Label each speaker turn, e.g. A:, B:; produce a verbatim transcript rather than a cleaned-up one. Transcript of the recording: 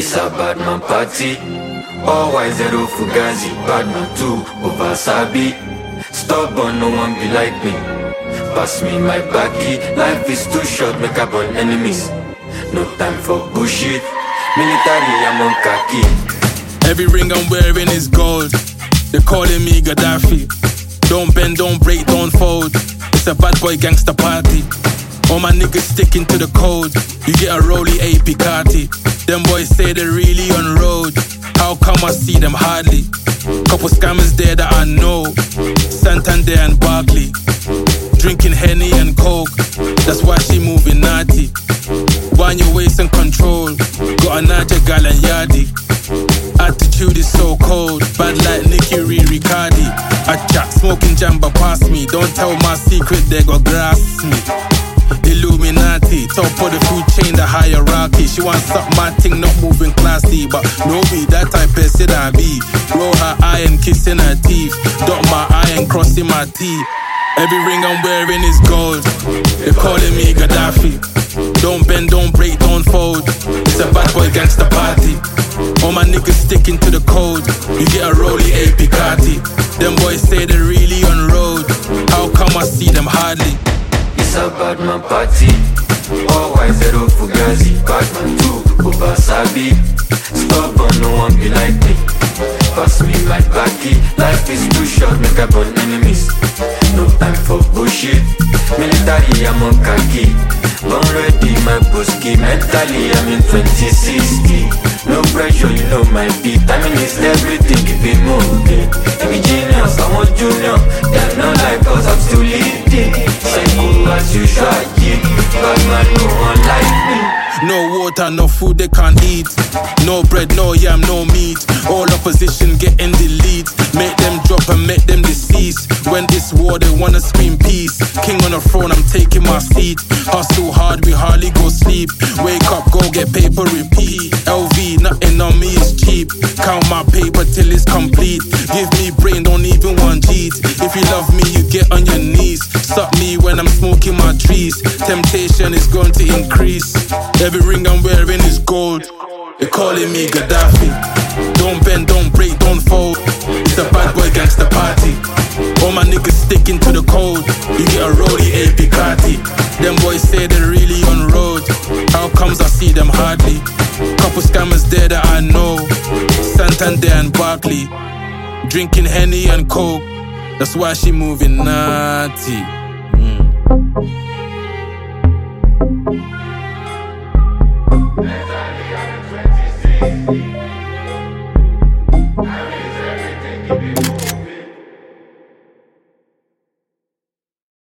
A: It's a bad man party. All white zero fugazi, bad man two over sabi. Stubborn, no one be like me. Pass me my baggy. Life is too short, make up on enemies. No time for bullshit. Military, I'm on khaki.
B: Every ring I'm wearing is gold. They're calling me Gaddafi. Don't bend, don't break, don't fold. It's a bad boy gangster party. All my niggas sticking to the code. You get a rollie, a Picati. Them boys say they're really on road. How come I see them hardly? Couple scammers there that I know. Santander and Barkley. Drinking Henny and Coke. That's why she moving naughty. Wind your waist and control. Got a Niger gal and Yardi. Attitude is so cold. Bad like Nicky Riccardi. I chat smoking jamba past me. Don't tell my secret, they got grass me. Illuminati, top of the food chain, the hierarchy. She wants suck my thing, not moving classy. But no be that type of person I be. Roll her eye and kissing her teeth. Dot my eye and crossing my teeth. Every ring I'm wearing is gold. They're calling me Gaddafi. Don't bend, don't break, don't fold. It's a bad boy gangster party. All my niggas sticking to the code. You get a rollie, a Picati. Them boys say they're really on road. How come I see them hardly?
A: It's a bad man party. All white zero fugazi, bad man two over sabi. Stubborn, no one be like me. Pass me my baggy. Life is too short, make up on enemies. No time for bullshit. Military, I'm on khaki. Born ready, my broski. Mentally, I'm in twenty sixty. No pressure, you know my beat. Timing is everything, keep it moving. Every genius, I want junior. They're not like us, I'm still leading. Psycho as usual, yeah. Bad man, no one like me.
B: No water, no food they can't eat. No bread, no yam, no meat. All opposition getting the lead. Make them drop and make them deceased. When this war they wanna scream peace. King on the throne, I'm taking my seat. Hustle hard, we hardly go sleep. Wake up, go get paper, repeat. L V, nothing on me is cheap. Count my paper till it's complete. Give me brain, don't even want G's. If you love me, you get on your knees. Suck me when I'm smoking my trees. Temptation is going to increase. Every ring I'm wearing is gold. They're calling me Gaddafi. Don't bend, don't break, don't fold. It's a bad boy gangster party. All my niggas sticking to the code. You get a rollie, a Picati. Them boys say they're really on road. How comes I see them hardly? Couple scammers there that I know. Santander and Barkley. Drinking Henny and Coke. That's why she moving naughty. Mm.